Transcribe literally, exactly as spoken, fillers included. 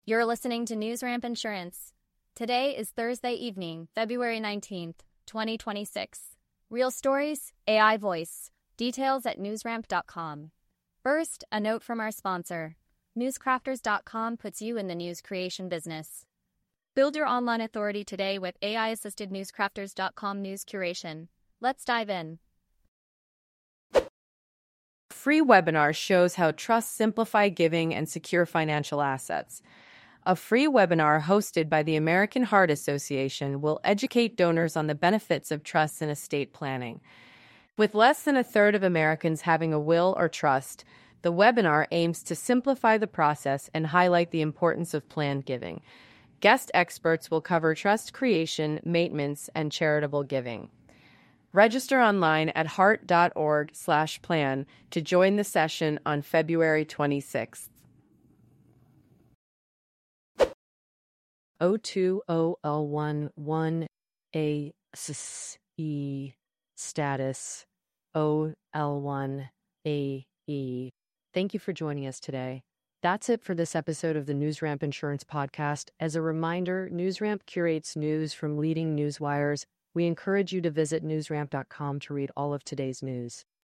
You're listening to NewsRamp Insurance. Today is Thursday evening, February nineteenth, twenty twenty-six. Real stories, A I voice. Details at newsramp dot com. First, a note from our sponsor. newscrafters dot com puts you in the news creation business. Build your online authority today with A I-assisted newscrafters dot com news curation. Let's dive in. Free webinar shows how trusts simplify giving and secure financial assets. A free webinar hosted by the American Heart Association will educate donors on the benefits of trusts and estate planning. With less than a third of Americans having a will or trust, the webinar aims to simplify the process and highlight the importance of planned giving. Guest experts will cover trust creation, maintenance, and charitable giving. Register online at heart dot org slash plan to join the session on February twenty-sixth. O two O L one one A S E status O L one A E. Thank you for joining us today. That's it for this episode of the NewsRamp Insurance Podcast. As a reminder, NewsRamp curates news from leading news wires. We encourage you to visit newsramp dot com to read all of today's news.